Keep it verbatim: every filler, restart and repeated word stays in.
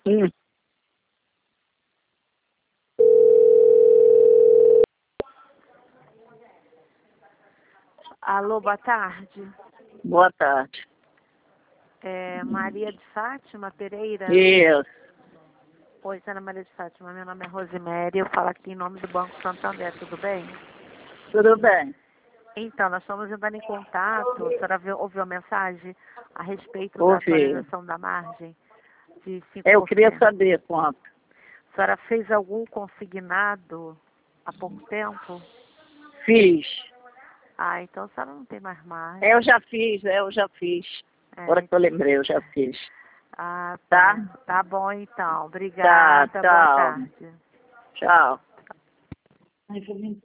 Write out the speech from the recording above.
Hum. Alô, boa tarde. Boa tarde. É Maria de Fátima Pereira? Isso. Oi, Ana Maria de Fátima. Meu nome é Rosemary. Eu falo aqui em nome do Banco Santander. Tudo bem? Tudo bem. Então, nós estamos entrando em contato. A senhora viu, ouviu a mensagem a respeito da Ouvi. atualização da margem de cinco por cento? Eu queria saber quanto. A senhora fez algum consignado há pouco tempo? Fiz. Ah, então a senhora não tem mais margem. Eu já fiz, eu já fiz. É, Agora que eu lembrei, eu já fiz. Ah, Tá? tá. Tá bom, então. Tá, Obrigada. Boa tchau. tarde. Tchau.